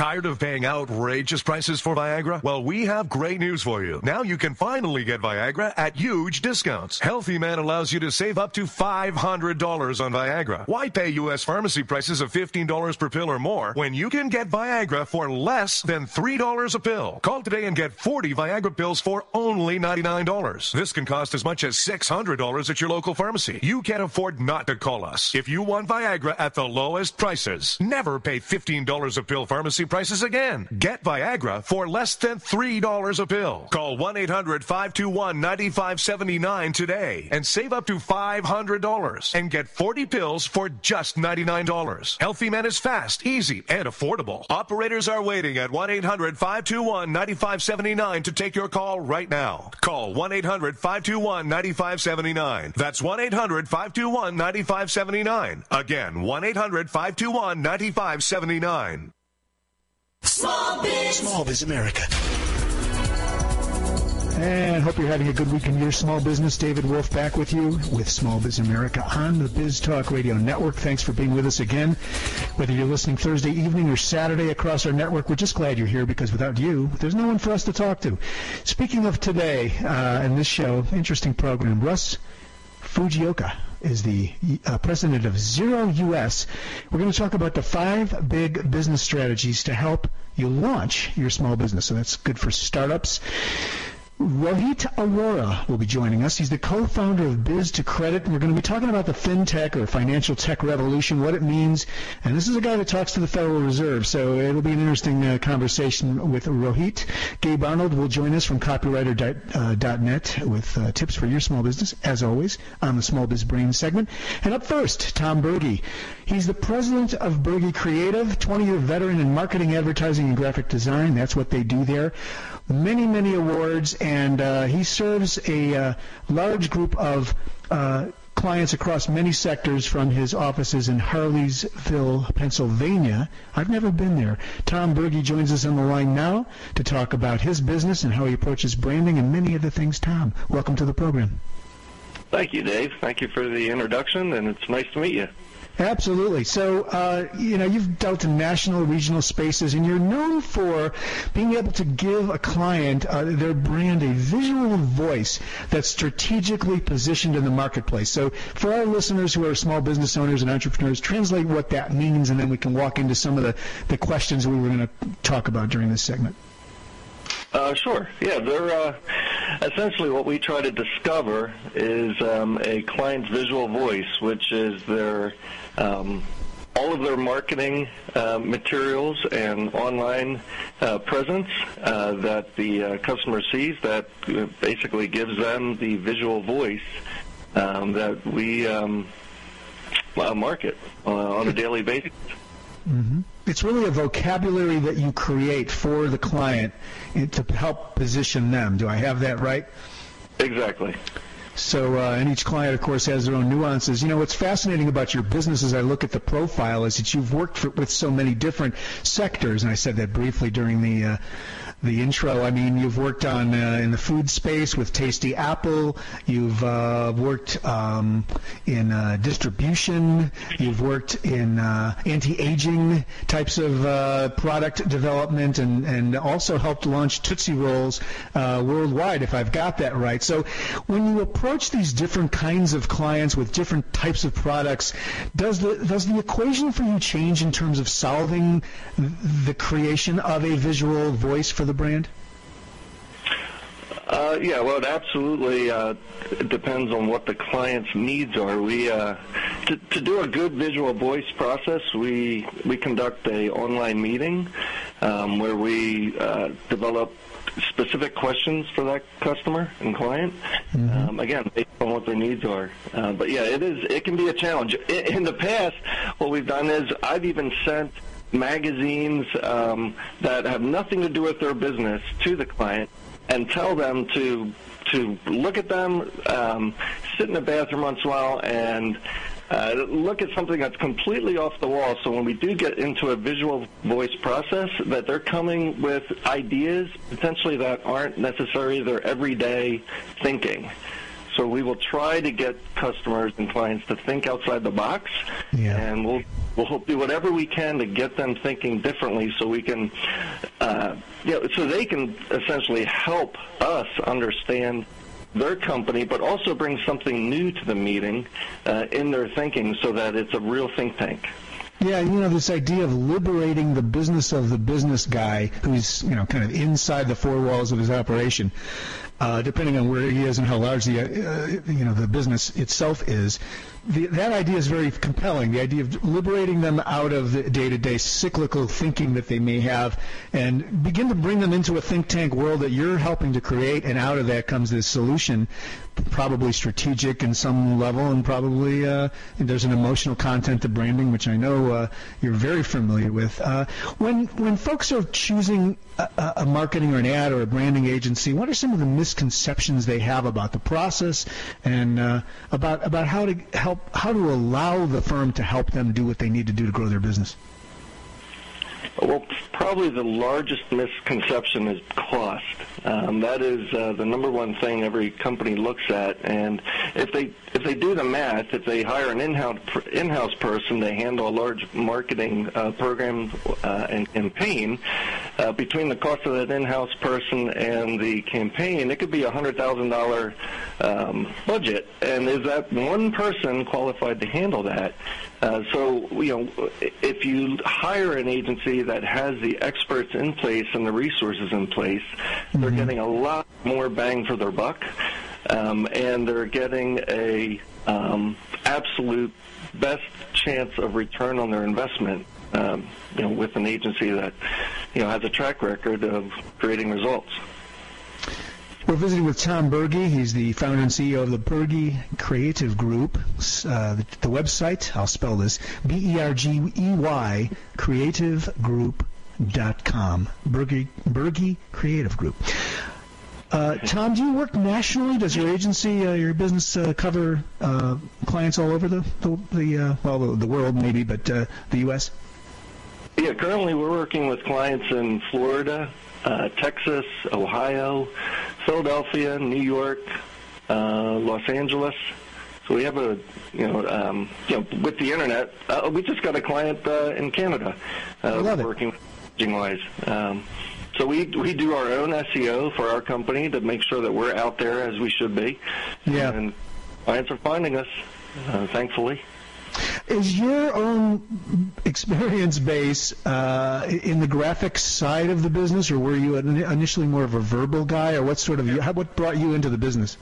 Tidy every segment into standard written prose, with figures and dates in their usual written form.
Tired of paying outrageous prices for Viagra? Well, we have great news for you. Now you can finally get Viagra at huge discounts. Healthy Man allows you to save up to $500 on Viagra. Why pay U.S. pharmacy prices of $15 per pill or more when you can get Viagra for less than $3 a pill? Call today and get 40 Viagra pills for only $99. This can cost as much as $600 at your local pharmacy. You can't afford not to call us. If you want Viagra at the lowest prices, never pay $15 a pill pharmacy prices again. Get Viagra for less than $3 a pill. Call 1-800-521-9579 today and save up to $500 and get 40 pills for just $99. Healthy Man is fast, easy, and affordable. Operators are waiting at 1-800-521-9579 to take your call right now. Call 1-800-521-9579. That's 1-800-521-9579. Again, 1-800-521-9579. Small Biz America. And hope you're having a good week in your small business. David Wolf back with you with Small Biz America on the Biz Talk Radio Network. Thanks for being with us again. Whether you're listening Thursday evening or Saturday across our network, we're just glad you're here because without you, there's no one for us to talk to. Speaking of today, in this show, interesting program, Russ Fujioka is the president of Zero US. We're going to talk about the 5 big business strategies to help you launch your small business. So that's good for startups. Rohit Arora will be joining us. He's the co-founder of Biz2Credit, and we're going to be talking about the fintech or financial tech revolution, what it means. And this is a guy that talks to the Federal Reserve, so it'll be an interesting conversation with Rohit. Gabe Arnold will join us from copywriter.net with tips for your small business, as always, on the Small Biz Brain segment. And up first, Tom Berge. He's the president of Berge Creative, 20-year veteran in marketing, advertising, and graphic design. That's what they do there. Many, many awards, and he serves a large group of clients across many sectors from his offices in Harleysville, Pennsylvania. I've never been there. Tom Berge joins us on the line now to talk about his business and how he approaches branding and many other things. Tom, welcome to the program. Thank you, Dave. Thank you for the introduction, and it's nice to meet you. Absolutely. So, you've dealt in national, regional spaces, and you're known for being able to give a client, their brand, a visual voice that's strategically positioned in the marketplace. So for our listeners who are small business owners and entrepreneurs, translate what that means, and then we can walk into some of the questions we were going to talk about during this segment. Sure. Yeah, they're essentially what we try to discover is a client's visual voice, which is their all of their marketing materials and online presence that the customer sees that basically gives them the visual voice that we market on a daily basis. Mm-hmm. It's really a vocabulary that you create for the client to help position them. Do I have that right? Exactly. So, and each client, of course, has their own nuances. You know, what's fascinating about your business as I look at the profile is that you've worked with so many different sectors, and I said that briefly during the intro. I mean, you've worked on in the food space with Tasty Apple. You've worked in distribution. You've worked in anti-aging types of product development, and also helped launch Tootsie Rolls worldwide, if I've got that right. So when you approach these different kinds of clients with different types of products, does the equation for you change in terms of solving the creation of a visual voice for the brand? Yeah, well, it absolutely depends on what the client's needs are. We to do a good visual voice process, we conduct a online meeting where we develop specific questions for that customer and client. Mm-hmm. Again, based on what their needs are. But yeah, it can be a challenge. In the past, what we've done is I've even sent magazines that have nothing to do with their business to the client and tell them to look at them, sit in the bathroom once in a while, and look at something that's completely off the wall. So when we do get into a visual voice process, that they're coming with ideas potentially that aren't necessarily their everyday thinking. So we will try to get customers and clients to think outside the box, and we'll do whatever we can to get them thinking differently, so we can, so they can essentially help us understand their company, but also bring something new to the meeting in their thinking, so that it's a real think tank. Yeah, this idea of liberating the business of the business guy who's, kind of inside the four walls of his operation, depending on where he is and how large the business itself is. That idea is very compelling, the idea of liberating them out of the day-to-day cyclical thinking that they may have and begin to bring them into a think tank world that you're helping to create, and out of that comes this solution, probably strategic in some level, and probably there's an emotional content to branding, which I know you're very familiar with. When folks are choosing a marketing or an ad or a branding agency, what are some of the misconceptions they have about the process and about how to allow the firm to help them do what they need to do to grow their business? Well, probably the largest misconception is cost. That is the number one thing every company looks at, and if they do the math, if they hire an in-house person to handle a large marketing program and campaign, between the cost of that in-house person and the campaign, it could be a $100,000 budget. And is that one person qualified to handle that? So, if you hire an agency that has the experts in place and the resources in place, they're getting a lot more bang for their buck, and they're getting a absolute best chance of return on their investment, with an agency that, has a track record of creating results. We're visiting with Tom Berge. He's the founder and CEO of the Berge Creative Group. The website, I'll spell this, BERGEY, creativegroup.com. Berge Creative Group. Tom, do you work nationally? Does your agency, your business cover clients all over the world maybe, but the U.S.? Yeah, currently we're working with clients in Florida, Texas, Ohio, Philadelphia, New York, Los Angeles. So we have with the internet, we just got a client in Canada working wise. So we do our own SEO for our company to make sure that we're out there as we should be. Yeah. And clients are finding us, thankfully. Is your own experience base in the graphics side of the business, or were you initially more of a verbal guy, or what brought you into the business?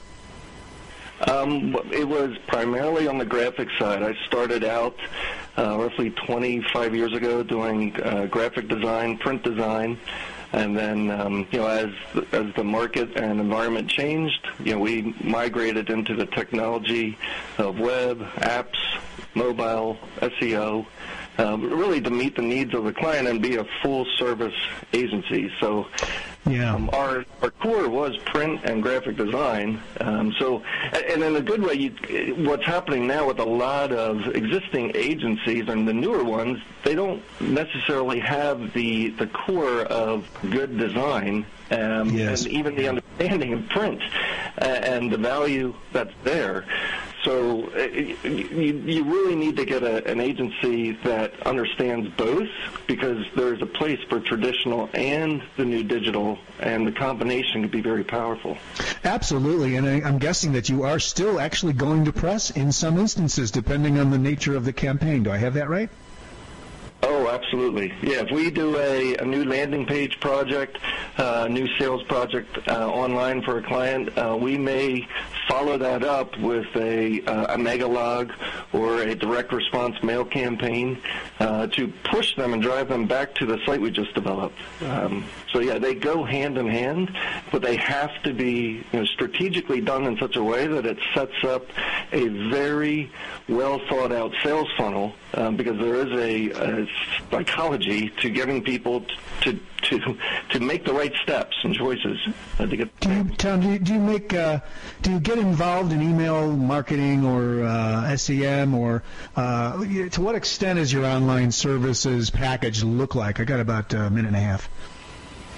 It was primarily on the graphics side. I started out roughly 25 years ago doing graphic design, print design. And then, as the market and environment changed, we migrated into the technology of web, apps, mobile, SEO, really to meet the needs of the client and be a full-service agency. So our core was print and graphic design. And in a good way, what's happening now with a lot of existing agencies and the newer ones, they don't necessarily have the core of good design and even the understanding of print and the value that's there. So you really need to get an agency that understands both, because there's a place for traditional and the new digital, and the combination can be very powerful. Absolutely, and I'm guessing that you are still actually going to press in some instances, depending on the nature of the campaign. Do I have that right? Oh, absolutely. Yeah, if we do a new landing page project, a new sales project online for a client, we may follow that up with a megalog or a direct response mail campaign to push them and drive them back to the site we just developed. So they go hand in hand, but they have to be strategically done in such a way that it sets up a very well thought out sales funnel, because there is a psychology to getting people to make the right steps and choices to get. Tom, do you get involved in email marketing or SEM, or to what extent is your online services package look like? I got about a minute and a half.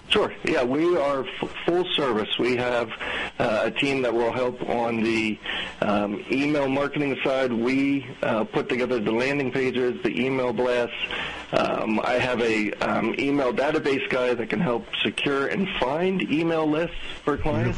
Sure. Yeah, we are full service. We have a team that will help on the email marketing side. We put together the landing pages, the email blasts. I have a email database guy that can help secure and find email lists for clients.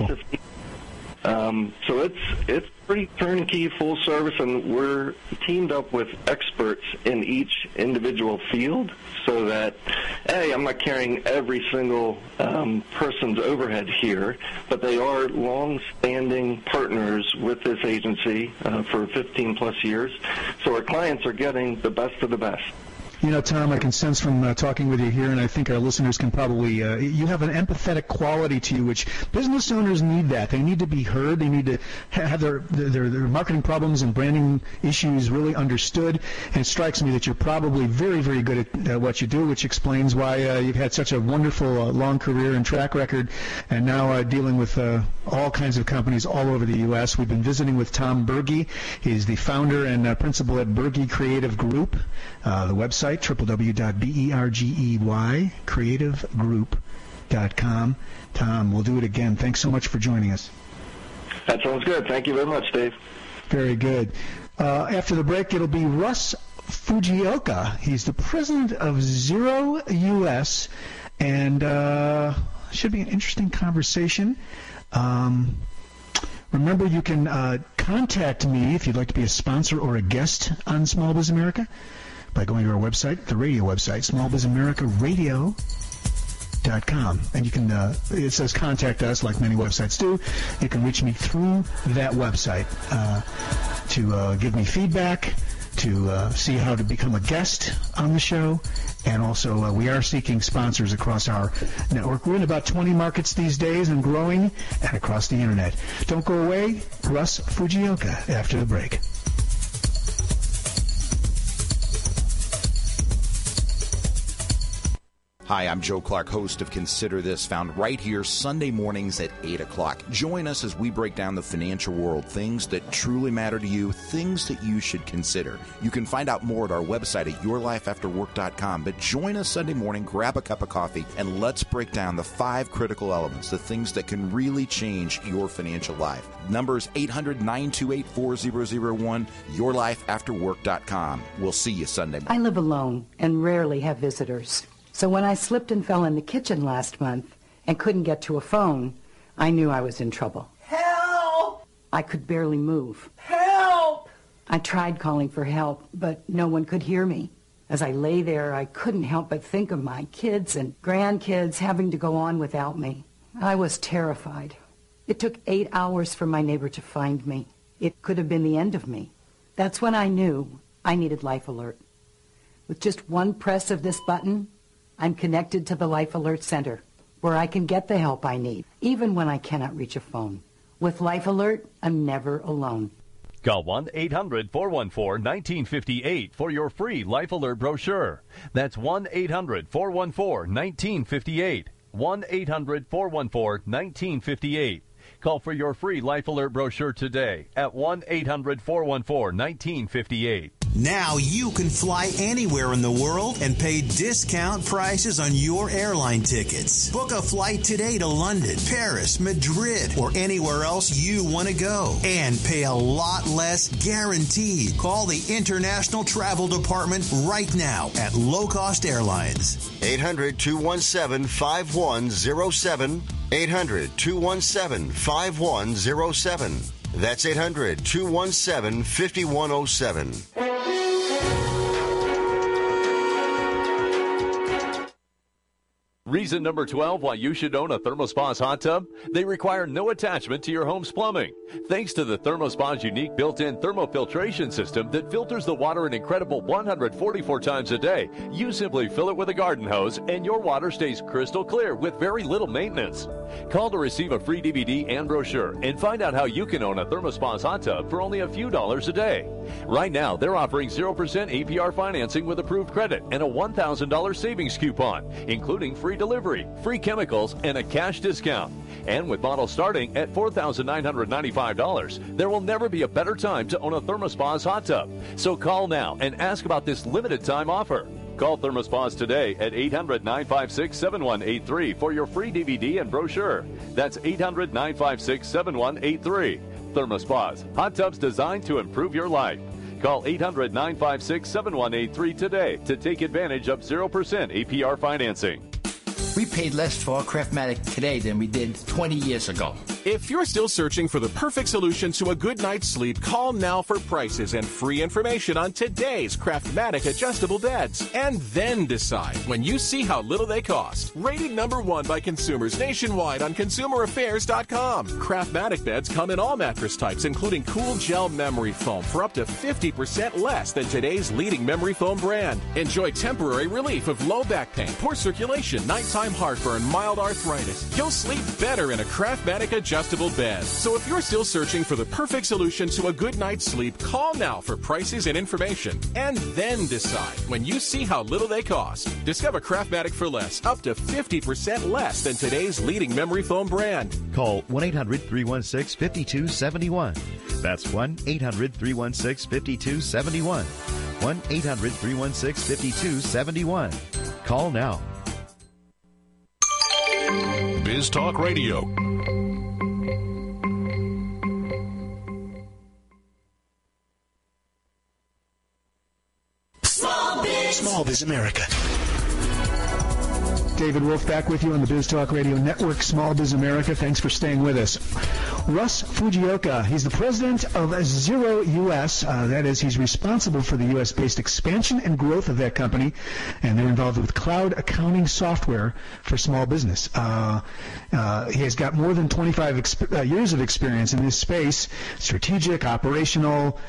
So it's pretty turnkey, full service, and we're teamed up with experts in each individual field so that, A, I'm not carrying every single person's overhead here, but they are long-standing partners with this agency for 15-plus years. So our clients are getting the best of the best. You know, Tom, I can sense from talking with you here, and I think our listeners can probably, you have an empathetic quality to you, which business owners need that. They need to be heard. They need to have their marketing problems and branding issues really understood. And it strikes me that you're probably very, very good at what you do, which explains why you've had such a wonderful long career and track record, and now dealing with all kinds of companies all over the U.S. We've been visiting with Tom Berge. He's the founder and principal at Berge Creative Group. The website, www.bergecreativegroup.com. Tom, we'll do it again. Thanks so much for joining us. That sounds good. Thank you very much, Dave. Very good. After the break, it'll be Russ Fujioka. He's the president of Zero US, and should be an interesting conversation. Remember, you can contact me if you'd like to be a sponsor or a guest on Small Biz America by going to our website, the radio website, smallbizamericaradio.com. And you can, it says contact us like many websites do. You can reach me through that website to give me feedback, to see how to become a guest on the show. And also, we are seeking sponsors across our network. We're in about 20 markets these days and growing, and across the Internet. Don't go away. Russ Fujioka after the break. Hi, I'm Joe Clark, host of Consider This, found right here Sunday mornings at 8 o'clock. Join us as we break down the financial world, things that truly matter to you, things that you should consider. You can find out more at our website at yourlifeafterwork.com, but join us Sunday morning, grab a cup of coffee, and let's break down the 5 critical elements, the things that can really change your financial life. Numbers 800-928-4001, yourlifeafterwork.com. We'll see you Sunday morning. I live alone and rarely have visitors. So when I slipped and fell in the kitchen last month and couldn't get to a phone, I knew I was in trouble. Help! I could barely move. Help! I tried calling for help, but no one could hear me. As I lay there, I couldn't help but think of my kids and grandkids having to go on without me. I was terrified. It took 8 hours for my neighbor to find me. It could have been the end of me. That's when I knew I needed Life Alert. With just one press of this button, I'm connected to the Life Alert Center, where I can get the help I need, even when I cannot reach a phone. With Life Alert, I'm never alone. Call 1-800-414-1958 for your free Life Alert brochure. That's 1-800-414-1958. 1-800-414-1958. Call for your free Life Alert brochure today at 1-800-414-1958. Now you can fly anywhere in the world and pay discount prices on your airline tickets. Book a flight today to London, Paris, Madrid, or anywhere else you want to go. And pay a lot less guaranteed. Call the International Travel Department right now at Low Cost Airlines. 800-217-5107. 800-217-5107. That's 800-217-5107. Reason number 12 why you should own a ThermoSpa's hot tub? They require no attachment to your home's plumbing. Thanks to the ThermoSpa's unique built-in thermofiltration system that filters the water an incredible 144 times a day, you simply fill it with a garden hose and your water stays crystal clear with very little maintenance. Call to receive a free DVD and brochure and find out how you can own a ThermoSpa's hot tub for only a few dollars a day. Right now, they're offering 0% APR financing with approved credit and a $1,000 savings coupon, including free delivery, free chemicals, and a cash discount. And with models starting at $4,995, there will never be a better time to own a ThermoSpa's hot tub. So call now and ask about this limited time offer. Call ThermoSpas today at 800-956-7183 for your free DVD and brochure. That's 800-956-7183. ThermoSpas, hot tubs designed to improve your life. Call 800-956-7183 today to take advantage of 0% APR financing. We paid less for our Craftmatic today than we did 20 years ago. If you're still searching for the perfect solution to a good night's sleep, call now for prices and free information on today's Craftmatic adjustable beds. And then decide when you see how little they cost. Rated #1 by consumers nationwide on ConsumerAffairs.com. Craftmatic beds come in all mattress types, including cool gel memory foam for up to 50% less than today's leading memory foam brand. Enjoy temporary relief of low back pain, poor circulation, nighttime heartburn, mild arthritis. You'll sleep better in a Craftmatic adjustable bed. So if you're still searching for the perfect solution to a good night's sleep, call now for prices and information. And then decide when you see how little they cost. Discover Craftmatic for less, up to 50% less than today's leading memory foam brand. Call 1-800-316-5271. That's 1-800-316-5271. 1-800-316-5271. Call now. Biz Talk Radio. Small Biz America. David Wolf back with you on the Biz Talk Radio Network, Small Biz America. Thanks for staying with us. Russ Fujioka, he's the president of Xero US. That is, he's responsible for the U.S.-based expansion and growth of that company, and they're involved with cloud accounting software for small business. He has got more than 25 years of experience in this space, strategic, operational.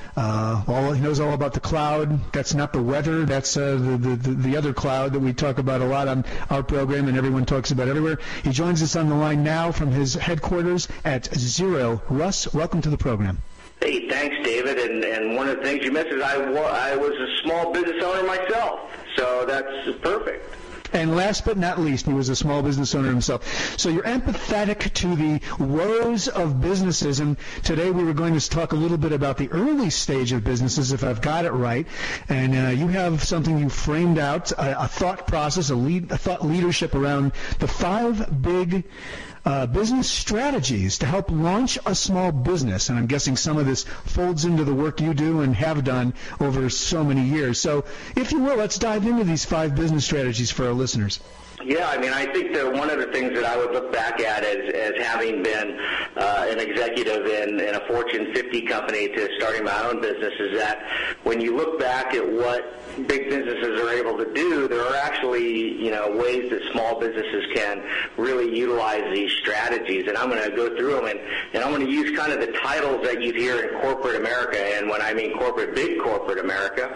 He knows all about the cloud. That's not the weather. That's the other cloud that we talk about a lot on our program and everyone talks about everywhere. He joins us on the line now from his headquarters at Xero. Russ, welcome to the program. Hey, thanks, David. And one of the things you missed is I was a small business owner myself, so that's perfect. And last but not least, he was a small business owner himself. So you're empathetic to the woes of businesses, and today we were going to talk a little bit about the early stage of businesses, if I've got it right. And you have something you framed out, a thought process, a thought leadership around the 5 big business strategies to help launch a small business. And I'm guessing some of this folds into the work you do and have done over so many years. So if you will, let's dive into these 5 business strategies for our listeners. Yeah, I mean, I think that one of the things that I would look back at as having been an executive in a Fortune 50 company to starting my own business is that when you look back at what big businesses are able to do, there are actually, ways that small businesses can really utilize these strategies. And I'm going to go through them, and I'm going to use kind of the titles that you hear in corporate America. And when I mean corporate, big corporate America,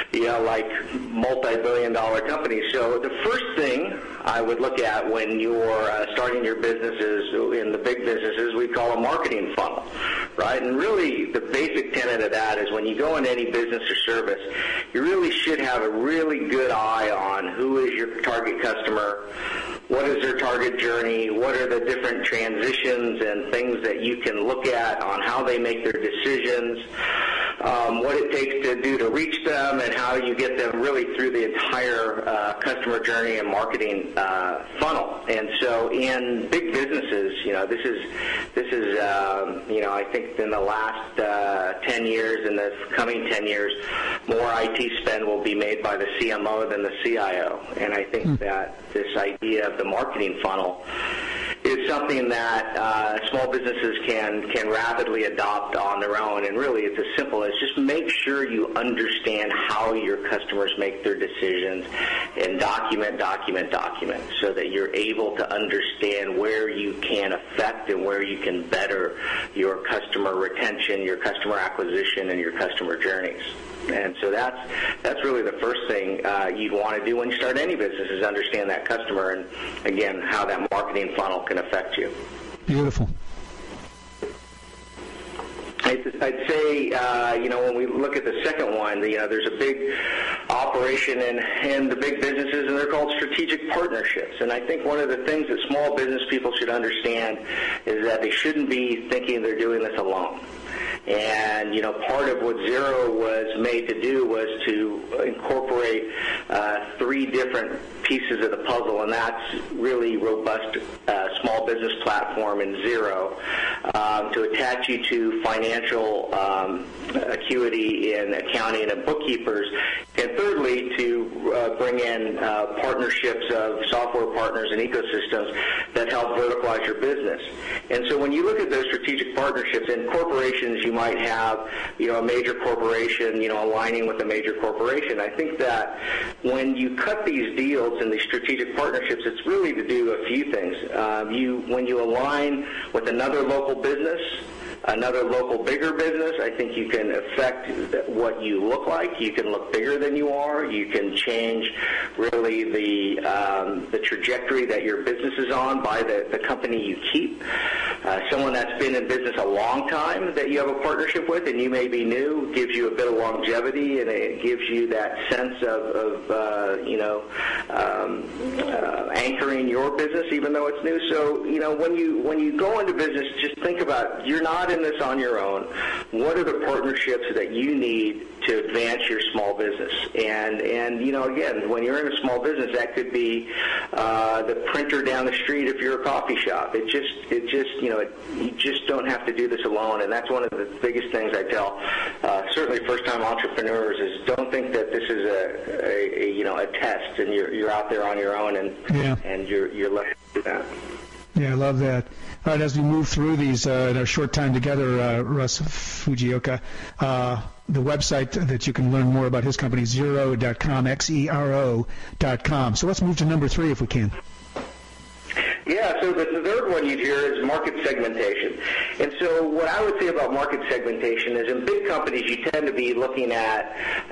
like multi-billion-dollar companies. So the first thing I would look at when you're starting your businesses in the big businesses, we call a marketing funnel, right? And really the basic tenet of that is when you go into any business or service, you really should have a really good eye on who is your target customer, what is their target journey, what are the different transitions and things that you can look at on how they make their decisions, what it takes to do to reach them, and how you get them really through the entire customer journey and marketing funnel. And so in big businesses, this is I think in the last 10 years, in the coming 10 years, more IT spend will be made by the CMO than the CIO. And I think that this idea of the marketing funnel is something that small businesses can rapidly adopt on their own. And really, it's as simple as just make sure you understand how your customers make their decisions and document so that you're able to understand where you can affect and where you can better your customer retention, your customer acquisition, and your customer journeys. And so that's really the first thing you'd want to do when you start any business is understand that customer and, again, how that marketing funnel can affect you. Beautiful. I'd say, when we look at the second one, there's a big operation in the big businesses, and they're called strategic partnerships. And I think one of the things that small business people should understand is that they shouldn't be thinking they're doing this alone. And, part of what Xero was made to do was to incorporate 3 different pieces of the puzzle, and that's really robust small business platform in Xero to attach you to financial acuity in accounting and bookkeepers, and thirdly, to bring in partnerships of software partners and ecosystems that help verticalize your business. And so when you look at those strategic partnerships, in corporations you might have, a major corporation, aligning with a major corporation. I think that when you cut these deals and these strategic partnerships, it's really to do a few things. When you align with another local business, another local bigger business, I think you can affect what you look like. You can look bigger than you are. You can change really the trajectory that your business is on by the company you keep. Someone that's been in business a long time that you have a partnership with and you may be new gives you a bit of longevity, and it gives you that sense of anchoring your business even though it's new. So, when you go into business, just think about, you're not in this on your own. What are the partnerships that you need to advance your small business? And again, when you're in a small business, that could be the printer down the street if you're a coffee shop. You just don't have to do this alone, and that's one of the biggest things I tell certainly first-time entrepreneurs is don't think that this is a test and you're out there on your own and you're left to do that. Yeah, I love that. All right, as we move through these in our short time together, Russ Fujioka, the website that you can learn more about his company, Xero.com, Xero.com. So let's move to number 3 if we can. Yeah, so the third one you'd hear is market segmentation. And so what I would say about market segmentation is in big companies you tend to be looking at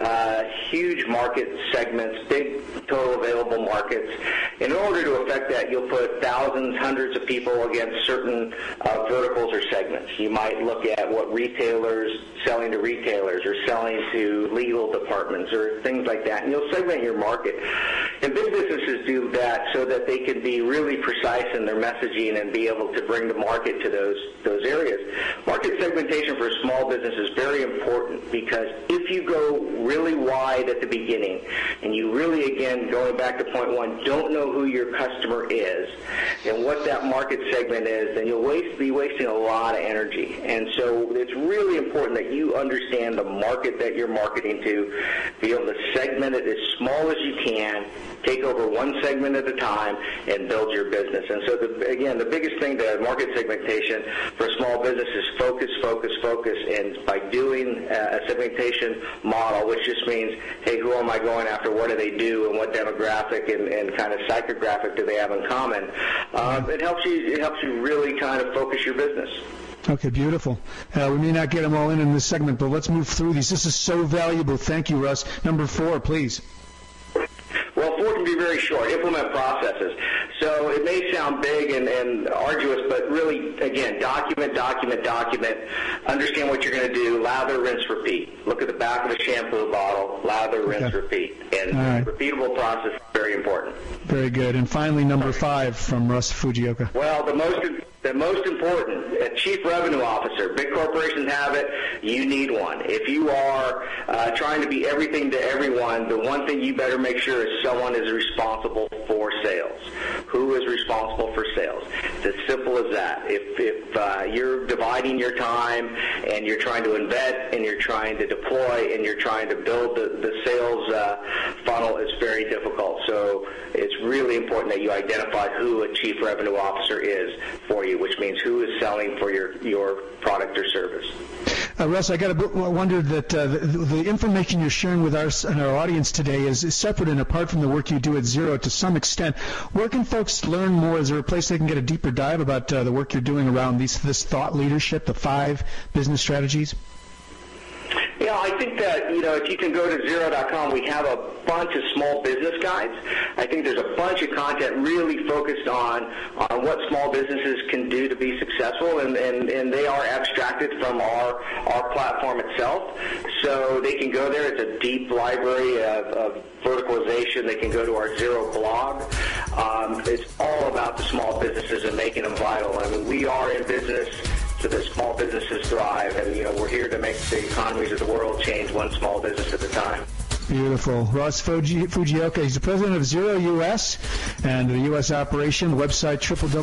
huge market segments, big total available markets. In order to affect that, you'll put thousands, hundreds of people against certain verticals or segments. You might look at what retailers selling to retailers or selling to legal departments or things like that, and you'll segment your market. And big businesses do that so that they can be really precise in their messaging and be able to bring the market to those areas. Market segmentation for a small business is very important because if you go really wide at the beginning and you really, again, going back to point 1, don't know who your customer is and what that market segment is, then you'll be wasting a lot of energy. And so it's really important that you understand the market that you're marketing to, be able to segment it as small as you can, take over one segment at a time, and build your business. And so, the biggest thing to market segmentation for a small business is focus, focus, focus. And by doing a segmentation model, which just means, hey, who am I going after? What do they do? And what demographic and kind of psychographic do they have in common? It helps you really kind of focus your business. Okay, beautiful. We may not get them all in this segment, but let's move through these. This is so valuable. Thank you, Russ. Number 4, please. Well, 4 can be very short. Implement processes. So it may sound big and arduous, but really, again, document. Understand what you're going to do. Lather, rinse, repeat. Look at the back of a shampoo bottle. Lather, rinse, repeat. And repeatable process is very important. Very good. And finally, number 5 from Russ Fujioka. Well, the most important, a chief revenue officer. Big corporations have it. You need one. If you are trying to be everything to everyone, the one thing you better make sure is someone is responsible for sales. Who is responsible for sales? It's as simple as that. If you're dividing your time and you're trying to invent and you're trying to deploy and you're trying to build the sales funnel, it's very difficult. So it's really important that you identify who a chief revenue officer is for you, which means who is selling for your product or service. Russ, I got to wonder that the information you're sharing with us and our audience today is separate and apart from the work you do at Xero to some extent. Where can folks learn more? Is there a place they can get a deeper dive about the work you're doing around this thought leadership, the 5 business strategies? Yeah, I think that, if you can go to Xero.com, we have a bunch of small business guides. I think there's a bunch of content really focused on what small businesses can do to be successful, and they are abstracted from our platform itself. So they can go there. It's a deep library of verticalization. They can go to our Xero blog. It's all about the small businesses and making them vital. I mean, we are in business so that small businesses thrive. And, we're here to make the economies of the world change one small business at a time. Beautiful. Russ Fujioka, he's the president of Zero US and the U.S. operation, website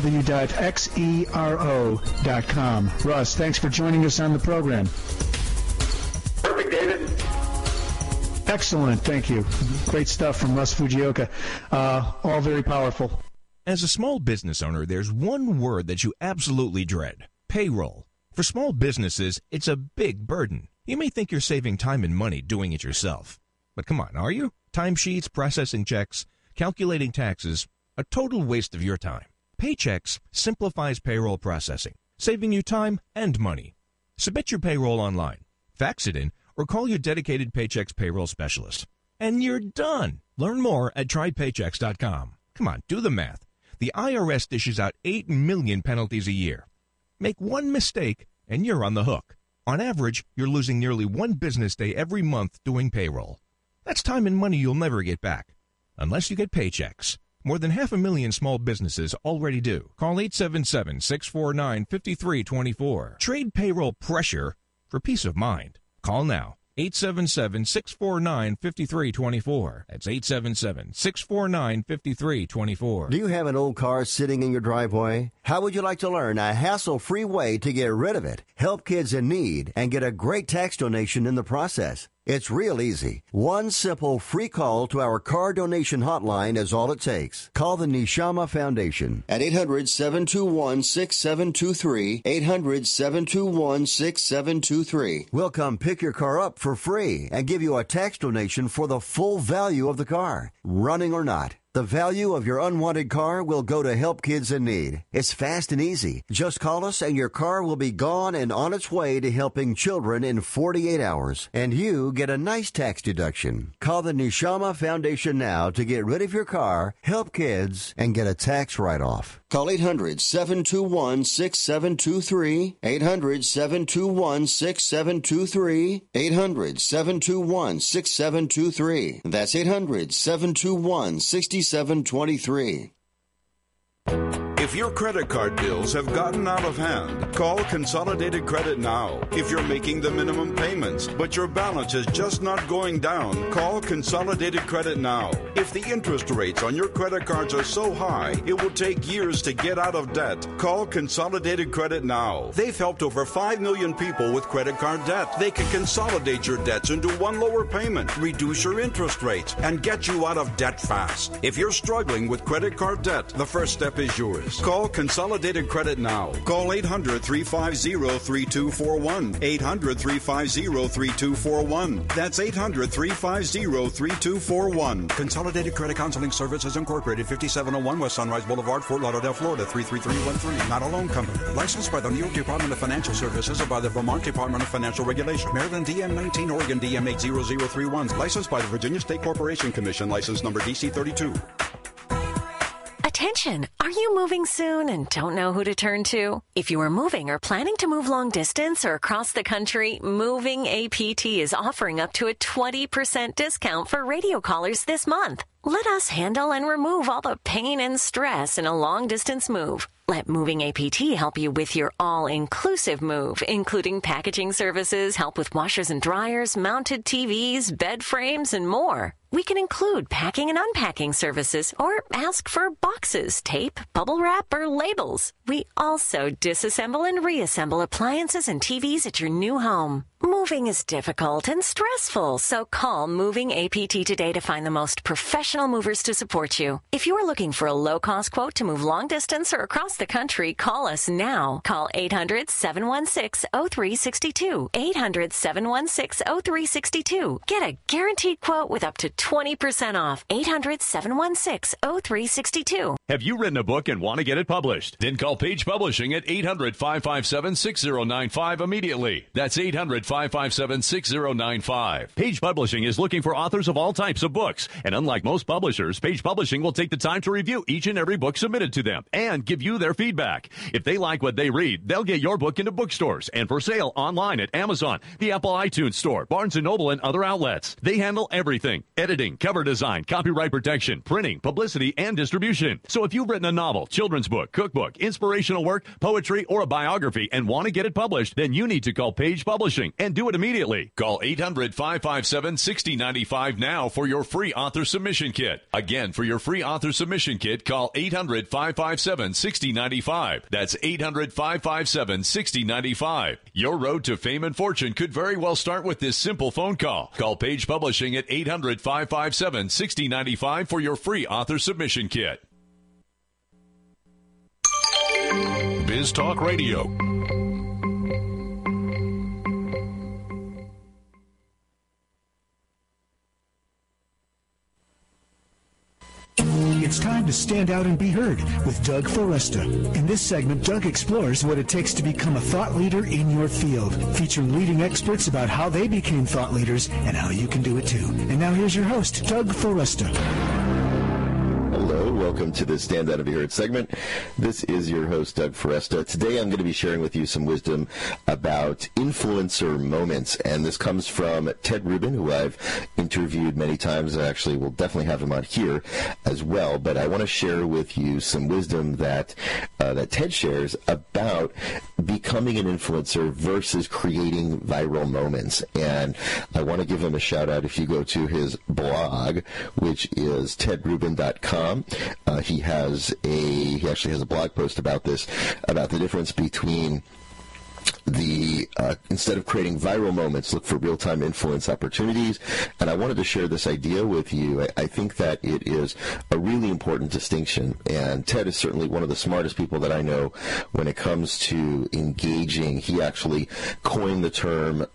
www.xero.com. Russ, thanks for joining us on the program. Perfect, David. Excellent. Thank you. Great stuff from Russ Fujioka. All very powerful. As a small business owner, there's one word that you absolutely dread: payroll. For small businesses, it's a big burden. You may think you're saving time and money doing it yourself. But come on, are you? Timesheets, processing checks, calculating taxes, a total waste of your time. Paychex simplifies payroll processing, saving you time and money. Submit your payroll online, fax it in, or call your dedicated Paychex payroll specialist. And you're done. Learn more at trypaychex.com. Come on, do the math. The IRS dishes out 8 million penalties a year. Make one mistake, and you're on the hook. On average, you're losing nearly one business day every month doing payroll. That's time and money you'll never get back, unless you get Paychex. More than 500,000 small businesses already do. Call 877-649-5324. Trade payroll pressure for peace of mind. Call now. 877-649-5324. That's 877-649-5324. Do you have an old car sitting in your driveway? How would you like to learn a hassle-free way to get rid of it, help kids in need, and get a great tax donation in the process? It's real easy. One simple free call to our car donation hotline is all it takes. Call the Neshama Foundation at 800-721-6723, 800-721-6723. We'll come pick your car up for free and give you a tax donation for the full value of the car, running or not. The value of your unwanted car will go to help kids in need. It's fast and easy. Just call us and your car will be gone and on its way to helping children in 48 hours. And you get a nice tax deduction. Call the Neshama Foundation now to get rid of your car, help kids, and get a tax write-off. Call 800-721-6723, 800-721-6723, 800-721-6723. That's 800-721-6723. If your credit card bills have gotten out of hand, call Consolidated Credit now. If you're making the minimum payments, but your balance is just not going down, call Consolidated Credit now. If the interest rates on your credit cards are so high, it will take years to get out of debt, call Consolidated Credit now. They've helped over 5 million people with credit card debt. They can consolidate your debts into one lower payment, reduce your interest rates, and get you out of debt fast. If you're struggling with credit card debt, the first step is yours. Call Consolidated Credit now. Call 800-350-3241. 800-350-3241. That's 800-350-3241. Consolidated Credit Counseling Services Incorporated, 5701 West Sunrise Boulevard, Fort Lauderdale, Florida, 33313. Not a loan company. Licensed by the New York Department of Financial Services or by the Vermont Department of Financial Regulation. Maryland DM 19, Oregon DM 80031. Licensed by the Virginia State Corporation Commission. License number DC 32. Attention! Are you moving soon and don't know who to turn to? If you are moving or planning to move long distance or across the country, Moving APT is offering up to a 20% discount for radio callers this month. Let us handle and remove all the pain and stress in a long-distance move. Let Moving APT help you with your all-inclusive move, including packaging services, help with washers and dryers, mounted TVs, bed frames, and more. We can include packing and unpacking services or ask for boxes, tape, bubble wrap, or labels. We also disassemble and reassemble appliances and TVs at your new home. Moving is difficult and stressful, so call Moving APT today to find the most professional movers to support you. If you are looking for a low-cost quote to move long distance or across the country, call us now. Call 800-716-0362. 800-716-0362. Get a guaranteed quote with up to 20% off. 800-716-0362. Have you written a book and want to get it published? Then call Page Publishing at 800-557-6095 immediately. That's 800-557-6095. Page Publishing is looking for authors of all types of books. And unlike most publishers, Page Publishing will take the time to review each and every book submitted to them and give you their feedback. If they like what they read, they'll get your book into bookstores and for sale online at Amazon, the Apple iTunes Store, Barnes & Noble, and other outlets. They handle everything editing, cover design, copyright protection, printing, publicity, and distribution. So if you've written a novel, children's book, cookbook, inspirational work, poetry, or a biography and want to get it published, then you need to call Page Publishing and do it immediately. Call 800-557-6095 now for your free author submission kit. Again, for your free author submission kit, call 800-557-6095. That's 800-557-6095. Your road to fame and fortune could very well start with this simple phone call. Call Page Publishing at 800-557-6095 for your free author submission kit. Biz Talk Radio. It's time to stand out and be heard with Doug Foresta. In this segment, Doug explores what it takes to become a thought leader in your field, featuring leading experts about how they became thought leaders and how you can do it too. And now here's your host, Doug Foresta. Hello, welcome to the Stand Out and Be Heard segment. This is your host, Doug Foresta. Today I'm going to be sharing with you some wisdom about influencer moments, and this comes from Ted Rubin, who I've interviewed many times. I actually will definitely have him on here as well, but I want to share with you some wisdom that Ted shares about becoming an influencer versus creating viral moments. And I want to give him a shout out. If you go to his blog, which is tedrubin.com, he actually has a blog post about this, about the difference between instead of creating viral moments, look for real-time influence opportunities. And I wanted to share this idea with you. I think that it is a really important distinction. And Ted is certainly one of the smartest people that I know when it comes to engaging. He actually coined the term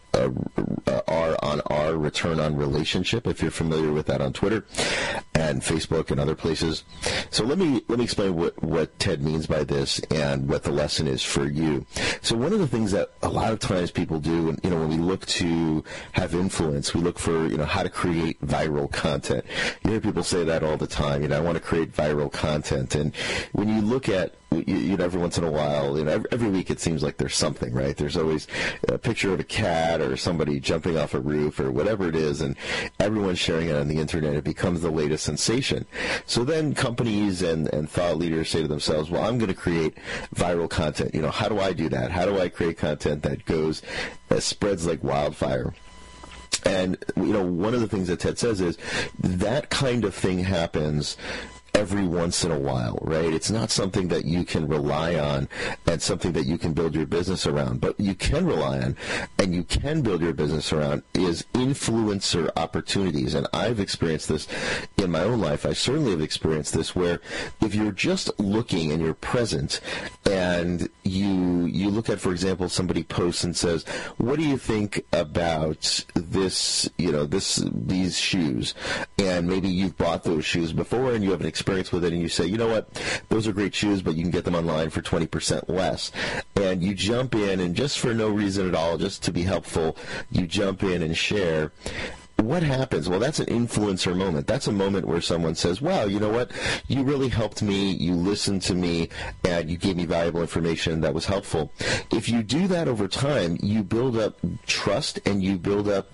R-on-R, return on relationship, if you're familiar with that on Twitter and Facebook and other places. So let me explain what Ted means by this and what the lesson is for you. So one of the things that a lot of times people do, when we look to have influence, we look for, how to create viral content. You hear people say that all the time, I want to create viral content. And when you look at, every once in a while, every week it seems like there's something, right? There's always a picture of a cat or somebody jumping off a roof or whatever it is, and everyone's sharing it on the internet. It becomes the latest sensation. So then companies and thought leaders say to themselves, well, I'm going to create viral content. How do I do that? How do I create content that spreads like wildfire? And, one of the things that Ted says is that kind of thing happens every once in a while, right? It's not something that you can rely on and something that you can build your business around. But you can rely on and you can build your business around is influencer opportunities. And I've experienced this in my own life. I certainly have experienced this where if you're just looking and you're present and you look at, for example, somebody posts and says, what do you think about this, these shoes? And maybe you've bought those shoes before and you have an experience with it, and you say, you know what, those are great shoes, but you can get them online for 20% less. And you jump in, and just for no reason at all, just to be helpful, you jump in and share. What happens? Well, that's an influencer moment. That's a moment where someone says, wow, you know what? You really helped me. You listened to me, and you gave me valuable information that was helpful. If you do that over time, you build up trust, and you build up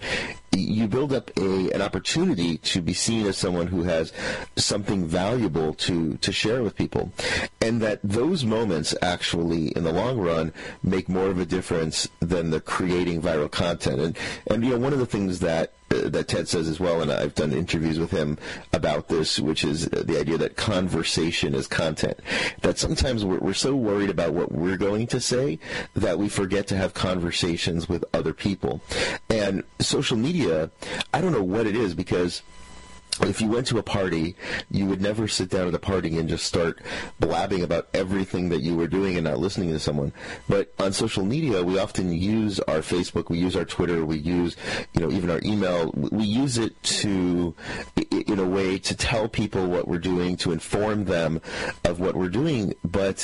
an opportunity to be seen as someone who has something valuable to share with people. And that those moments actually, in the long run, make more of a difference than the creating viral content. And one of the things that Ted says as well, and I've done interviews with him about this, which is the idea that conversation is content. That sometimes we're so worried about what we're going to say that we forget to have conversations with other people. And social media, I don't know what it is, because if you went to a party, you would never sit down at a party and just start blabbing about everything that you were doing and not listening to someone. But on social media, we often use our Facebook, we use our Twitter, we use, even our email. We use it in a way to tell people what we're doing, to inform them of what we're doing. But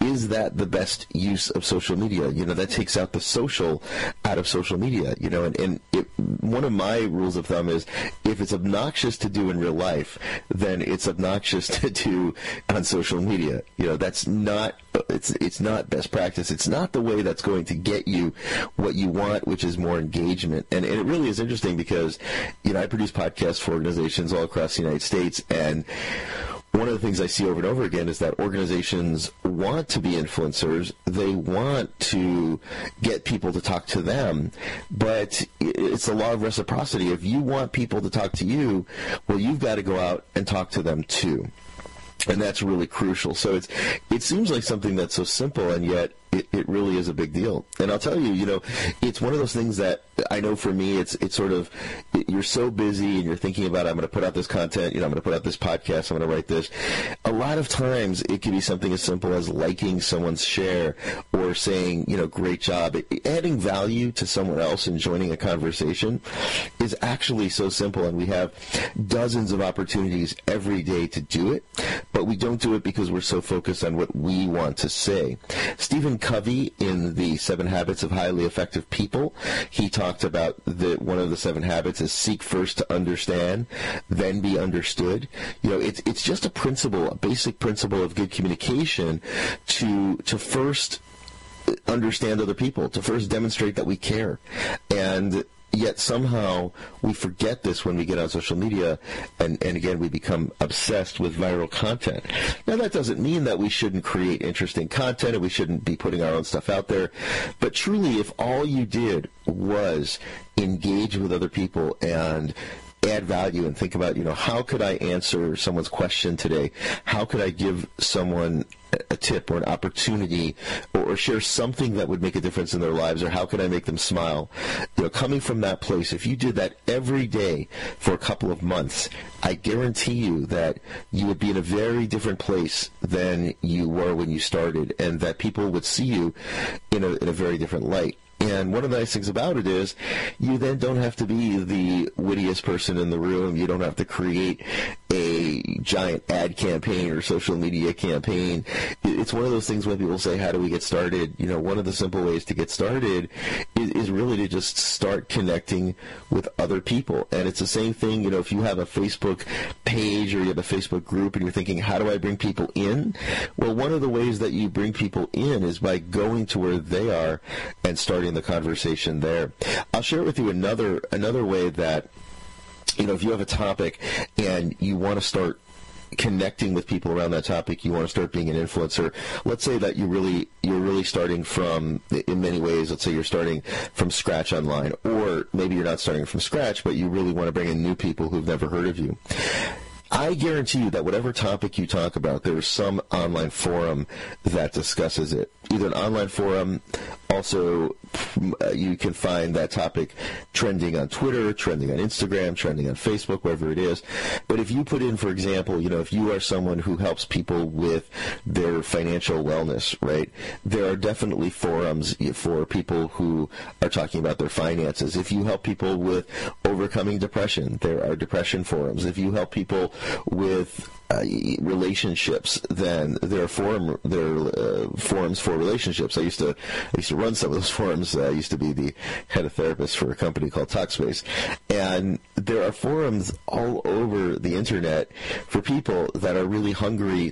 is that the best use of social media? That takes out the social out of social media, and one of my rules of thumb is if it's obnoxious to do in real life, then it's obnoxious to do on social media. That's not, it's not best practice. It's not the way that's going to get you what you want, which is more engagement. And it really is interesting because, I produce podcasts for organizations all across the United States, and one of the things I see over and over again is that organizations want to be influencers. They want to get people to talk to them, but it's the law of reciprocity. If you want people to talk to you, well, you've got to go out and talk to them too. And that's really crucial. So it seems like something that's so simple, and yet it really is a big deal. And I'll tell you, it's one of those things that I know for me, it's sort of, you're so busy and you're thinking about, I'm going to put out this content, I'm going to put out this podcast, I'm going to write this. A lot of times it can be something as simple as liking someone's share or saying, great job. Adding value to someone else and joining a conversation is actually so simple, and we have dozens of opportunities every day to do it, but we don't do it because we're so focused on what we want to say. Stephen Covey, in the 7 Habits of Highly Effective People, he talked about one of the 7 habits is seek first to understand, then be understood. It's just a principle, a basic principle of good communication to first understand other people, to first demonstrate that we care. And yet somehow we forget this when we get on social media, and again, we become obsessed with viral content. Now, that doesn't mean that we shouldn't create interesting content and we shouldn't be putting our own stuff out there, but truly, if all you did was engage with other people and add value and think about, how could I answer someone's question today? How could I give someone a tip or an opportunity or share something that would make a difference in their lives, or how could I make them smile? Coming from that place, if you did that every day for a couple of months, I guarantee you that you would be in a very different place than you were when you started, and that people would see you in a very different light. And one of the nice things about it is you then don't have to be the wittiest person in the room. You don't have to create a giant ad campaign or social media campaign. It's one of those things when people say, how do we get started? One of the simple ways to get started is really to just start connecting with other people. And it's the same thing, if you have a Facebook page or you have a Facebook group and you're thinking, how do I bring people in? Well, one of the ways that you bring people in is by going to where they are and starting the conversation there. I'll share with you another way that, if you have a topic and you want to start connecting with people around that topic, you want to start being an influencer. Let's say that you're really starting from, in many ways, let's say you're starting from scratch online, or maybe you're not starting from scratch, but you really want to bring in new people who've never heard of you. I guarantee you that whatever topic you talk about, there's some online forum that discusses it. Either an online forum, also you can find that topic trending on Twitter, trending on Instagram, trending on Facebook, wherever it is. But if you put in, for example, if you are someone who helps people with their financial wellness, right, there are definitely forums for people who are talking about their finances. If you help people with overcoming depression, there are depression forums. If you help people with relationships, then there are forums for relationships. I used to run some of those forums. I used to be the head of therapist for a company called Talkspace, and there are forums all over the internet for people that are really hungry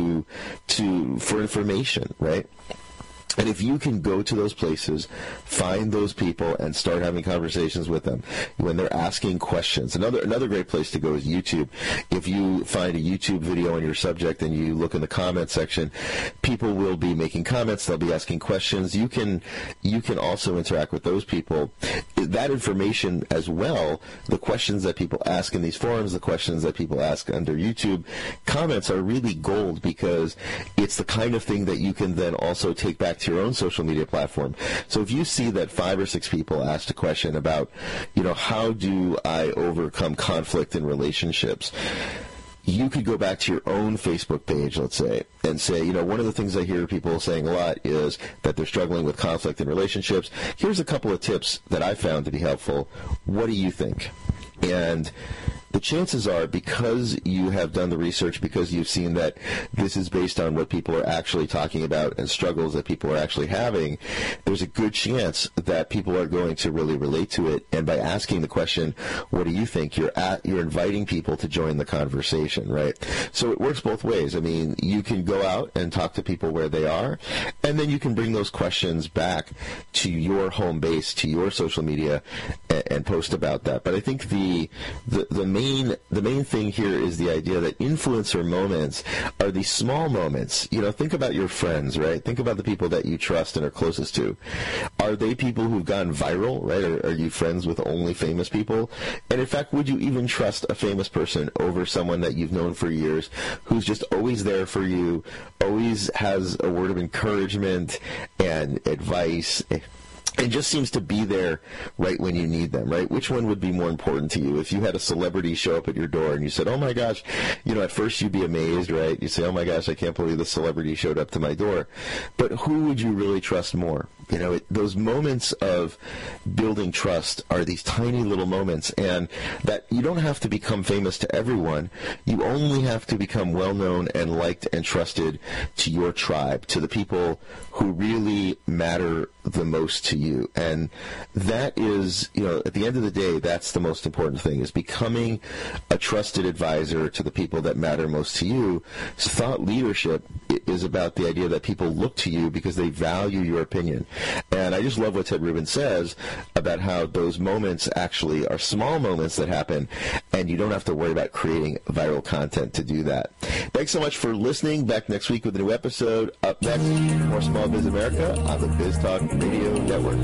for information, right? And if you can go to those places, find those people, and start having conversations with them when they're asking questions. Another great place to go is YouTube. If you find a YouTube video on your subject and you look in the comment section, people will be making comments. They'll be asking questions. You can also interact with those people. That information as well, the questions that people ask in these forums, the questions that people ask under YouTube comments are really gold, because it's the kind of thing that you can then also take back to your own social media platform. So if you see that 5 or 6 people asked a question about, how do I overcome conflict in relationships, you could go back to your own Facebook page, let's say, and say, one of the things I hear people saying a lot is that they're struggling with conflict in relationships. Here's a couple of tips that I found to be helpful. What do you think? And the chances are, because you have done the research, because you've seen that this is based on what people are actually talking about and struggles that people are actually having, there's a good chance that people are going to really relate to it. And by asking the question, what do you think, you're inviting people to join the conversation, right? So it works both ways. I mean, you can go out and talk to people where they are, and then you can bring those questions back to your home base, to your social media, and post about that. But I think the main thing here is the idea that influencer moments are these small moments. You know, think about your friends, right? Think about the people that you trust and are closest to. Are they people who've gone viral, right? Or are you friends with only famous people? And in fact, would you even trust a famous person over someone that you've known for years, who's just always there for you, always has a word of encouragement and advice, and just seems to be there right when you need them, right? Which one would be more important to you? If you had a celebrity show up at your door and you said, oh my gosh, you know, at first you'd be amazed, right? You say, oh my gosh, I can't believe the celebrity showed up to my door. But who would you really trust more? You know, those moments of building trust are these tiny little moments, and that you don't have to become famous to everyone. You only have to become well-known and liked and trusted to your tribe, to the people who really matter the most to you. And that is, you know, at the end of the day, that's the most important thing, is becoming a trusted advisor to the people that matter most to you. So thought leadership is about the idea that people look to you because they value your opinion. And I just love what Ted Rubin says about how those moments actually are small moments that happen, and you don't have to worry about creating viral content to do that. Thanks so much for listening. Back next week with a new episode. Up next, more Small Biz America on the Biz Talk Radio Network.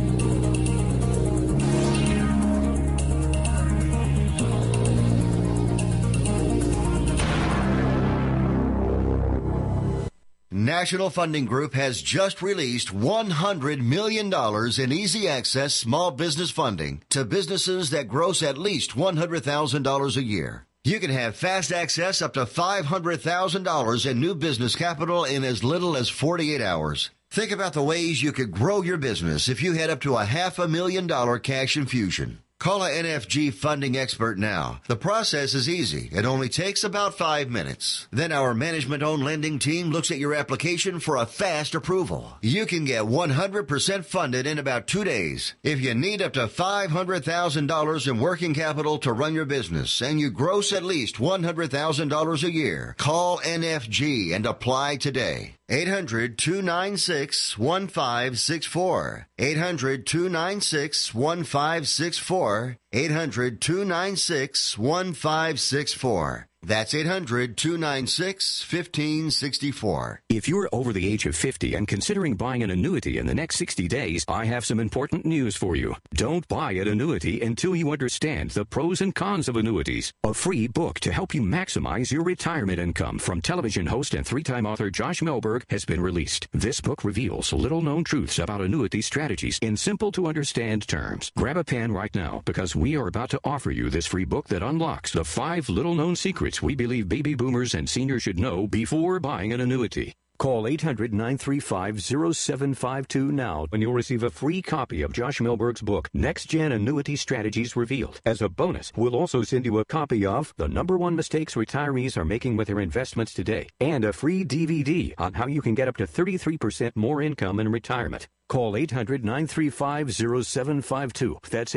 National Funding Group has just released $100 million in easy access small business funding to businesses that gross at least $100,000 a year. You can have fast access up to $500,000 in new business capital in as little as 48 hours. Think about the ways you could grow your business if you had up to $500,000 cash infusion. Call an NFG funding expert now. The process is easy. It only takes about 5 minutes. Then our management-owned lending team looks at your application for a fast approval. You can get 100% funded in about 2 days. If you need up to $500,000 in working capital to run your business and you gross at least $100,000 a year, call NFG and apply today. 800-296-1564. 800-296-1564. 800-296-1564. That's 800-296-1564. If you're over the age of 50 and considering buying an annuity in the next 60 days, I have some important news for you. Don't buy an annuity until you understand the pros and cons of annuities. A free book to help you maximize your retirement income from television host and three-time author Josh Melberg has been released. This book reveals little-known truths about annuity strategies in simple-to-understand terms. Grab a pen right now, because we are about to offer you this free book that unlocks the 5 little-known secrets we believe baby boomers and seniors should know before buying an annuity. Call 800-935-0752 now, and you'll receive a free copy of Josh Melberg's book, Next Gen Annuity Strategies Revealed. As a bonus, we'll also send you a copy of The #1 Mistakes Retirees Are Making with Their Investments Today, and a free DVD on how you can get up to 33% more income in retirement. Call 800-935-0752. That's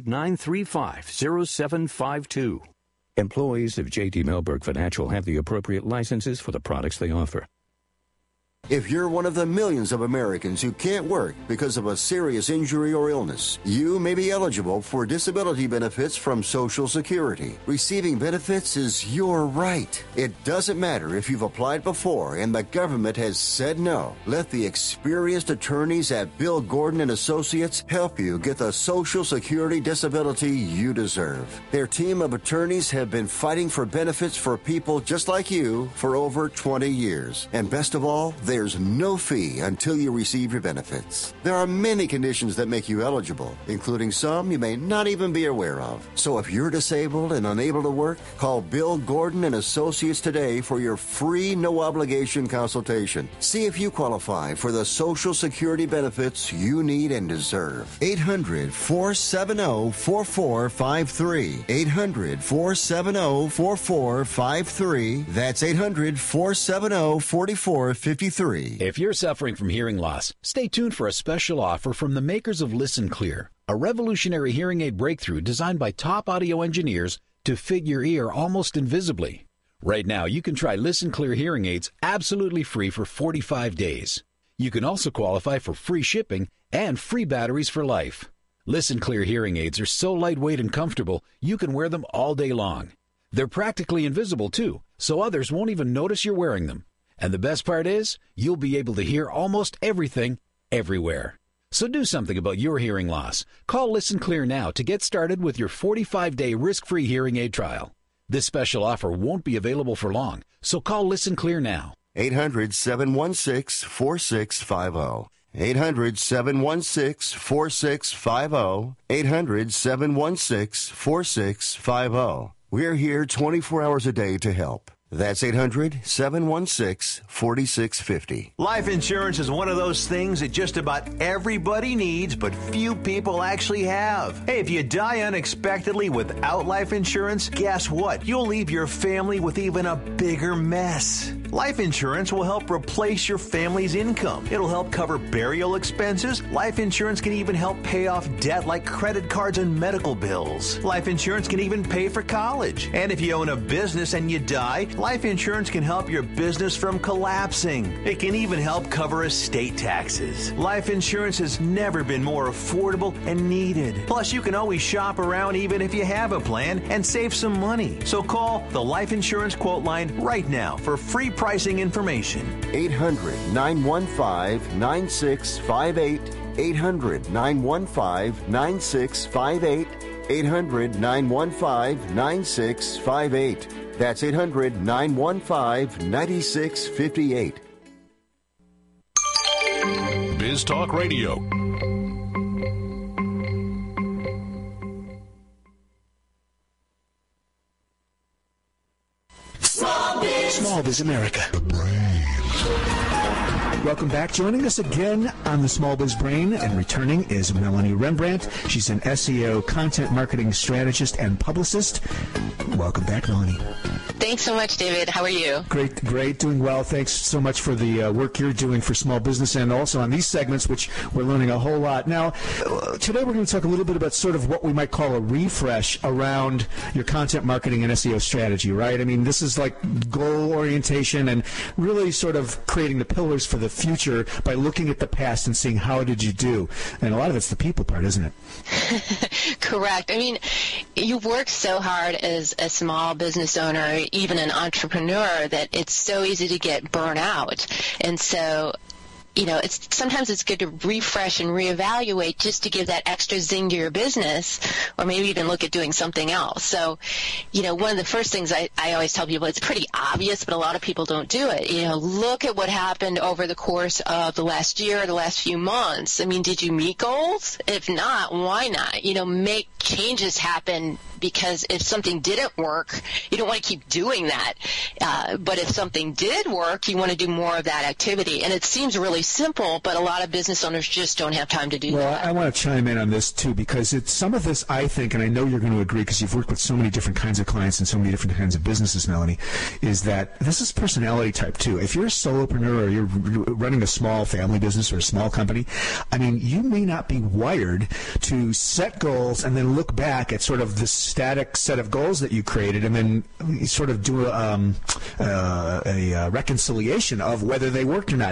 800-935-0752. Employees of J.D. Melberg Financial have the appropriate licenses for the products they offer. If you're one of the millions of Americans who can't work because of a serious injury or illness, you may be eligible for disability benefits from Social Security. Receiving benefits is your right. It doesn't matter if you've applied before and the government has said no. Let the experienced attorneys at Bill Gordon and Associates help you get the Social Security disability you deserve. Their team of attorneys have been fighting for benefits for people just like you for over 20 years. And best of all, There's no fee until you receive your benefits. There are many conditions that make you eligible, including some you may not even be aware of. So if you're disabled and unable to work, call Bill Gordon and Associates today for your free no-obligation consultation. See if you qualify for the Social Security benefits you need and deserve. 800-470-4453. 800-470-4453. That's 800-470-4453. If you're suffering from hearing loss, stay tuned for a special offer from the makers of Listen Clear, a revolutionary hearing aid breakthrough designed by top audio engineers to fit your ear almost invisibly. Right now, you can try Listen Clear hearing aids absolutely free for 45 days. You can also qualify for free shipping and free batteries for life. Listen Clear hearing aids are so lightweight and comfortable, you can wear them all day long. They're practically invisible, too, so others won't even notice you're wearing them. And the best part is, you'll be able to hear almost everything, everywhere. So do something about your hearing loss. Call Listen Clear now to get started with your 45-day risk-free hearing aid trial. This special offer won't be available for long, so call Listen Clear now. 800-716-4650. 800-716-4650. 800-716-4650. We're here 24 hours a day to help. That's 800-716-4650. Life insurance is one of those things that just about everybody needs, but few people actually have. Hey, if you die unexpectedly without life insurance, guess what? You'll leave your family with even a bigger mess. Life insurance will help replace your family's income. It'll help cover burial expenses. Life insurance can even help pay off debt like credit cards and medical bills. Life insurance can even pay for college. And if you own a business and you die, life insurance can help your business from collapsing. It can even help cover estate taxes. Life insurance has never been more affordable and needed. Plus, you can always shop around even if you have a plan and save some money. So call the Life Insurance Quote Line right now for free pricing information. 800-915-9658. 800-915-9658. 800-915-9658. That's 800-915-9658. Biz Talk Radio. Small Biz America. Welcome back. Joining us again on the Small Biz Brain and returning is Melanie Rembrandt. She's an SEO content marketing strategist and publicist. Welcome back, Melanie. Thanks so much, David. How are you? Great. Doing well. Thanks so much for the work you're doing for small business and also on these segments, which we're learning a whole lot. Now, today we're going to talk a little bit about sort of what we might call a refresh around your content marketing and SEO strategy, right? I mean, this is like goal orientation and really sort of creating the pillars for the future by looking at the past and seeing how did you do. And a lot of it's the people part, isn't it? Correct. I mean, you work so hard as a small business owner, even an entrepreneur, that it's so easy to get burnt out. And so, you know, sometimes it's good to refresh and reevaluate just to give that extra zing to your business, or maybe even look at doing something else. So, you know, one of the first things I always tell people, it's pretty obvious, but a lot of people don't do it. You know, look at what happened over the course of the last year, the last few months. I mean, did you meet goals? If not, why not? You know, make changes happen, because if something didn't work, you don't want to keep doing that. But if something did work, you want to do more of that activity. And it seems really simple, but a lot of business owners just don't have time to do that. Well, I want to chime in on this, too, because it's some of this, I think, and I know you're going to agree because you've worked with so many different kinds of clients and so many different kinds of businesses, Melanie, is that this is personality type, too. If you're a solopreneur or you're running a small family business or a small company, I mean, you may not be wired to set goals and then look back at sort of the static set of goals that you created and then sort of do a reconciliation of whether they worked or not.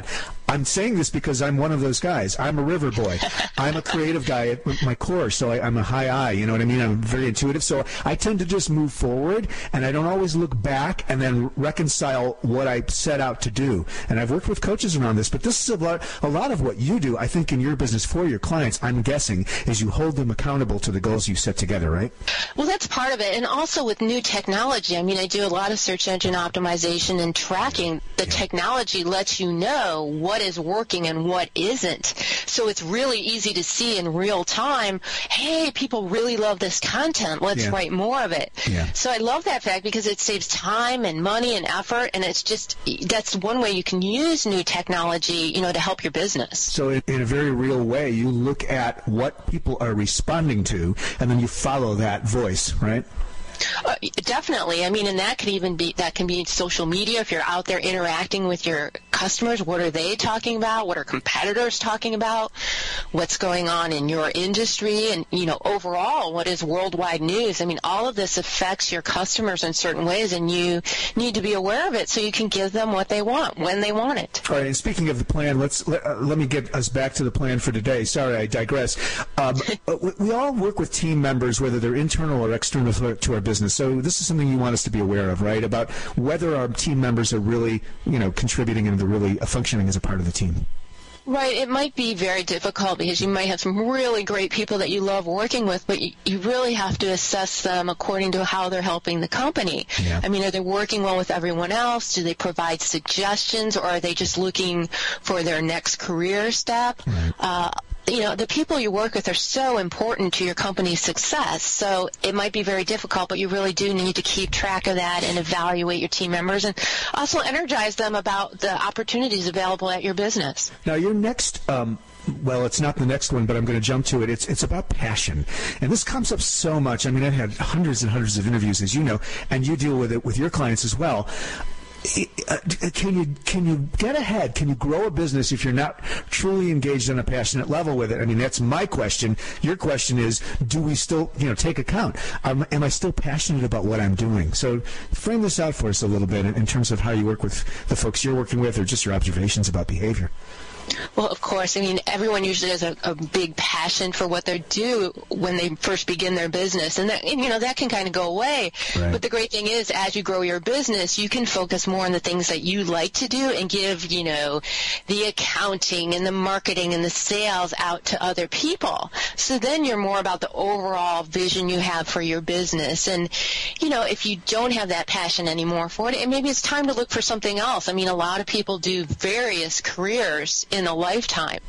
I'm saying this because I'm one of those guys. I'm a river boy. I'm a creative guy at my core, so I'm a high I, you know what I mean? I'm very intuitive, so I tend to just move forward, and I don't always look back and then reconcile what I set out to do. And I've worked with coaches around this, but this is a lot of what you do, I think, in your business for your clients, I'm guessing, is you hold them accountable to the goals you set together, right? Well, that's part of it. And also with new technology, I mean, I do a lot of search engine optimization and tracking. The technology lets you know what is working and what isn't. So it's really easy to see in real time, hey, people really love this content. Let's write more of it. Yeah. So I love that fact because it saves time and money and effort, and it's just, that's one way you can use new technology, you know, to help your business. So in a very real way, you look at what people are responding to, and then you follow that voice, right? Definitely. I mean, and that can be social media. If you're out there interacting with your customers, what are they talking about? What are competitors talking about? What's going on in your industry? And, you know, overall, what is worldwide news? I mean, all of this affects your customers in certain ways, and you need to be aware of it so you can give them what they want when they want it. All right. And speaking of the plan, let me get us back to the plan for today. Sorry, I digress. We all work with team members, whether they're internal or external to our business. So this is something you want us to be aware of, right? About whether our team members are really, you know, contributing and they're really functioning as a part of the team. Right. It might be very difficult because you might have some really great people that you love working with, but you really have to assess them according to how they're helping the company. Yeah. I mean, are they working well with everyone else? Do they provide suggestions, or are they just looking for their next career step? Right. You know, the people you work with are so important to your company's success, so it might be very difficult, but you really do need to keep track of that and evaluate your team members and also energize them about the opportunities available at your business. Now, your next well, it's not the next one, but I'm going to jump to it. It's about passion. And this comes up so much. I mean, I've had hundreds and hundreds of interviews, as you know, and you deal with it with your clients as well. Can you get ahead? Can you grow a business if you're not truly engaged on a passionate level with it? I mean, that's my question. Your question is, do we still, you know, take account? Am I still passionate about what I'm doing? So frame this out for us a little bit in terms of how you work with the folks you're working with, or just your observations about behavior. Well, of course. I mean, everyone usually has a big passion for what they do when they first begin their business. And that can kind of go away. Right. But the great thing is, as you grow your business, you can focus more on the things that you like to do and give, you know, the accounting and the marketing and the sales out to other people. So then you're more about the overall vision you have for your business. And, you know, if you don't have that passion anymore for it, maybe it's time to look for something else. I mean, a lot of people do various careers in a lifetime.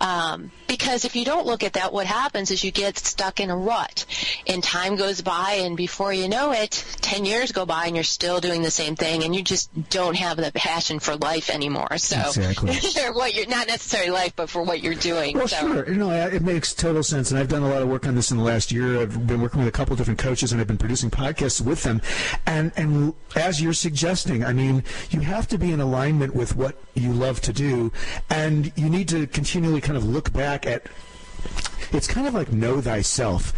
Because if you don't look at that, what happens is you get stuck in a rut, and time goes by, and before you know it, 10 years go by, and you're still doing the same thing, and you just don't have the passion for life anymore. So, exactly. What you're not necessarily life, but for what you're doing. Well, sure. You know, it makes total sense, and I've done a lot of work on this in the last year. I've been working with a couple of different coaches, and I've been producing podcasts with them. And as you're suggesting, I mean, you have to be in alignment with what you love to do, and you need to continually kind of look back at, it's kind of like know thyself.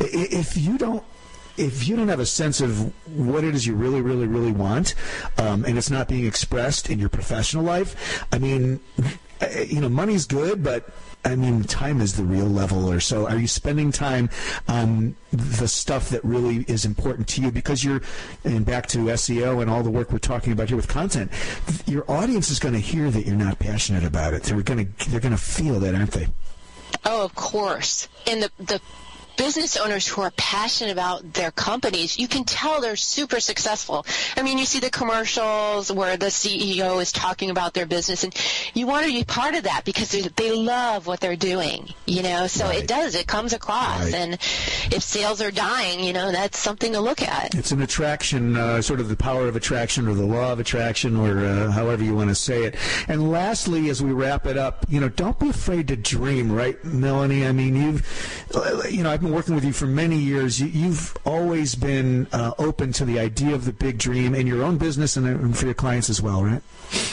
If you don't have a sense of what it is you really, really, really want, and it's not being expressed in your professional life, I mean, you know, money's good, but I mean, time is the real leveler. So are you spending time on the stuff that really is important to you? Because and back to SEO and all the work we're talking about here with content, your audience is going to hear that you're not passionate about it. They're going to feel that, aren't they? Oh, of course. And the business owners who are passionate about their companies, you can tell they're super successful. I mean, you see the commercials where the CEO is talking about their business, and you want to be part of that because they love what they're doing, you know. So right. It comes across. Right. And if sales are dying, you know, that's something to look at. It's an attraction, sort of the power of attraction, or the law of attraction, or however you want to say it. And lastly, as we wrap it up, you know, don't be afraid to dream, right, Melanie? I mean, I've been working with you for many years. You've always been open to the idea of the big dream in your own business and for your clients as well, right?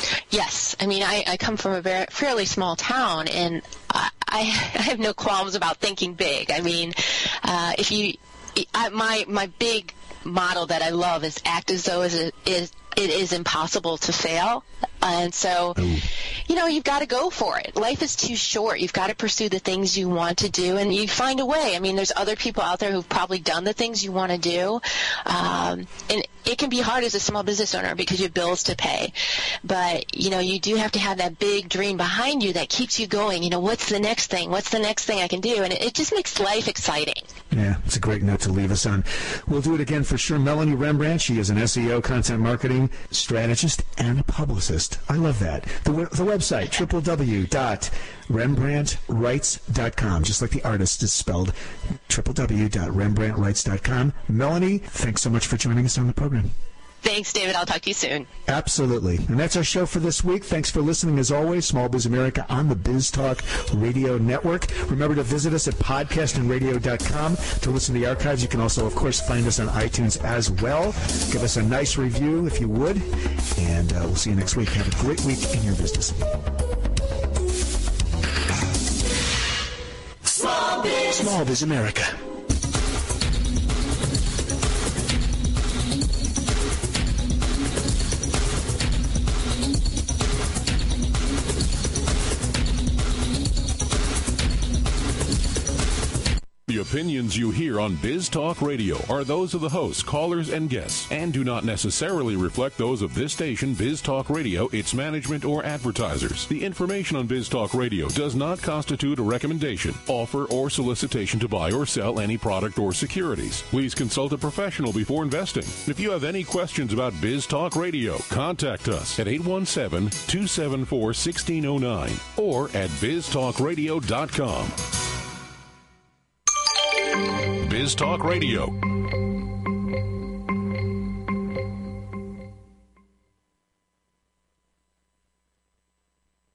Yes. I mean, I come from a fairly small town, and I have no qualms about thinking big. I mean, my big motto that I love is act as though it is impossible to fail. And so, you've got to go for it. Life is too short. You've got to pursue the things you want to do, and you find a way. I mean, there's other people out there who've probably done the things you want to do. And it can be hard as a small business owner because you have bills to pay. But, you do have to have that big dream behind you that keeps you going. What's the next thing? What's the next thing I can do? And it just makes life exciting. Yeah, it's a great note to leave us on. We'll do it again for sure. Melanie Rembrandt, she is an SEO, content marketing strategist, and a publicist. I love that. The website, www.rembrandtwrites.com, just like the artist is spelled, www.rembrandtwrites.com. Melanie, thanks so much for joining us on the program. Thanks, David. I'll talk to you soon. Absolutely. And that's our show for this week. Thanks for listening, as always. Small Biz America on the Biz Talk Radio Network. Remember to visit us at podcastingradio.com to listen to the archives. You can also, of course, find us on iTunes as well. Give us a nice review if you would. And we'll see you next week. Have a great week in your business. Small Biz America. The opinions you hear on Biz Talk Radio are those of the hosts, callers, and guests, and do not necessarily reflect those of this station, Biz Talk Radio, its management, or advertisers. The information on Biz Talk Radio does not constitute a recommendation, offer, or solicitation to buy or sell any product or securities. Please consult a professional before investing. If you have any questions about Biz Talk Radio, contact us at 817-274-1609 or at biztalkradio.com. Biz Talk Radio.